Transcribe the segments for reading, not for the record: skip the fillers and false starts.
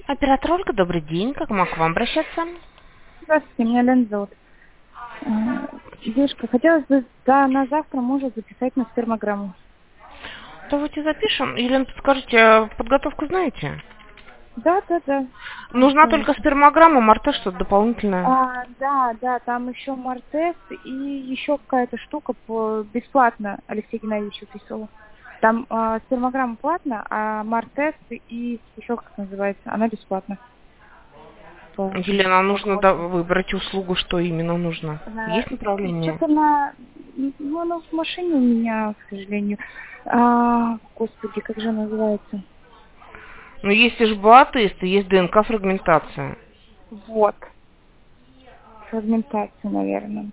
Оператор Ольга, добрый день. Как могу к вам обращаться? Здравствуйте, меня Лена зовут. Девушка, хотелось бы на завтра мужа записать на спермограмму. Давайте запишем. Елена, подскажите, подготовку знаете? Да. Нужна только спермограмма, МРТ, что-то дополнительное. Да, там еще мартест и еще какая-то штука бесплатно Алексей Геннадьевич присылал. Там спермограмма платно, а мартест и еще как называется, она бесплатна. Елена, нужно выбрать услугу, что именно нужно. Есть направление? Что-то она в машине у меня, к сожалению. Господи, как же называется? Ну, есть ИЖБА-тест и есть ДНК-фрагментация. Вот. Фрагментация, наверное.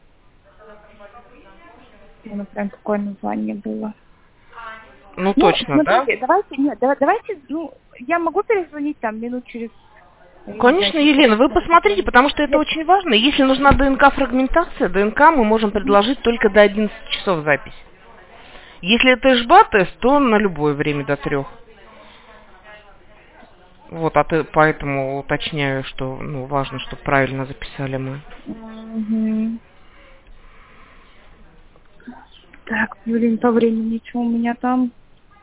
Ну, прям такое название было. Ну, Ну, точно, да? смотрите, давайте, я могу перезвонить там минут через... Конечно, Елена, вы посмотрите, потому что это очень важно. Если нужна ДНК-фрагментация, ДНК мы можем предложить только до 11 часов запись. Если это ИЖБА-тест, то на любое время до 3. Вот, поэтому уточняю, что важно, чтобы правильно записали мы. Так, блин, по времени, что у меня там?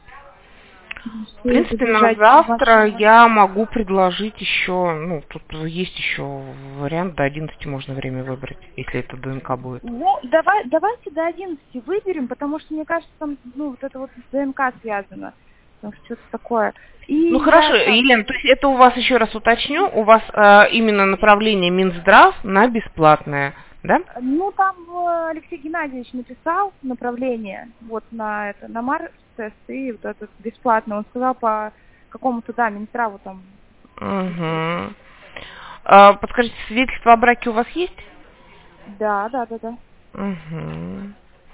В принципе, на завтра я могу предложить еще, тут есть еще вариант, до 11 можно время выбрать, если это ДНК будет. Ну, давайте до 11 выберем, потому что, мне кажется, там, вот это вот с ДНК связано. Потому что что-то такое. Ну, хорошо, Елена, то есть это у вас, еще раз уточню, у вас именно направление Минздрав на бесплатное, да? Ну, там Алексей Геннадьевич написал направление, вот на мартест и вот этот бесплатно. Он сказал по какому-то, Минздраву там. Угу. Подскажите, свидетельство о браке у вас есть? Да. Угу.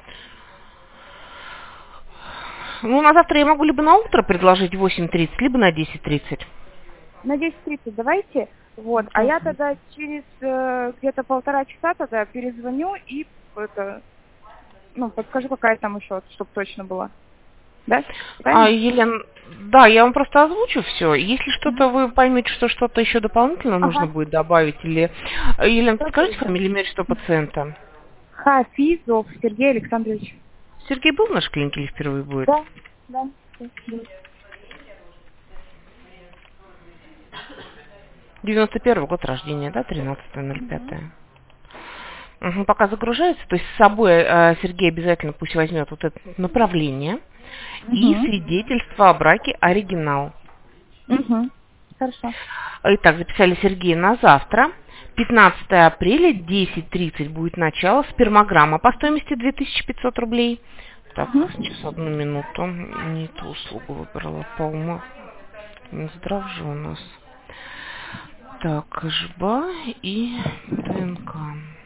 Ну, на завтра я могу либо на утро предложить 8:30, либо на 10:30. На 10:30 давайте. Вот. А я тогда через где-то 1,5 часа тогда перезвоню и подскажу, какая там еще, чтобы точно была. Да? Елена, да, я вам просто озвучу все. Если что-то вы поймете, что что-то еще дополнительно нужно будет добавить, или... Елена, подскажите фамилию, имя, что пациента? Хафизов Сергей Александрович. Сергей был в нашей клинике или впервые будет? Да. 91 год рождения, да, 13.05. Угу, пока загружается, то есть с собой Сергей обязательно пусть возьмет вот это направление и свидетельство о браке оригинал. Хорошо. Итак, записали Сергея на завтра. 15 апреля, 10:30 будет начало. Спермограмма по стоимости 2500 рублей. Так, сейчас одну минуту. Не ту услугу выбрала, по-моему. Минздрав же у нас. Так, ИЖБА и ДНК.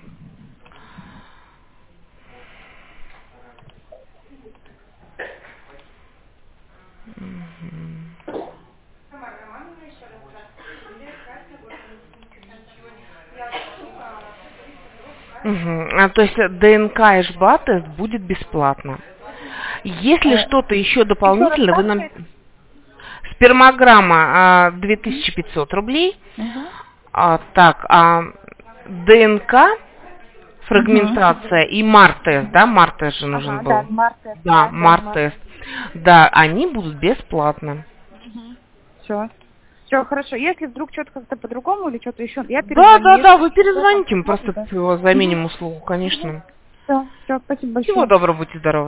То есть ДНК и ИЖБА-тест будет бесплатно. Если что-то еще дополнительно, вы нам... Спермограмма 2500 рублей. ДНК, фрагментация и мартест, да, мартест же нужен был. Да, мартест. Да, они будут бесплатно. Все, хорошо. Если вдруг что-то как-то по-другому или что-то еще, я перезвоню. Да, вы перезвоните, мы просто заменим услугу, конечно. Все, спасибо большое. Всего доброго, будьте здоровы.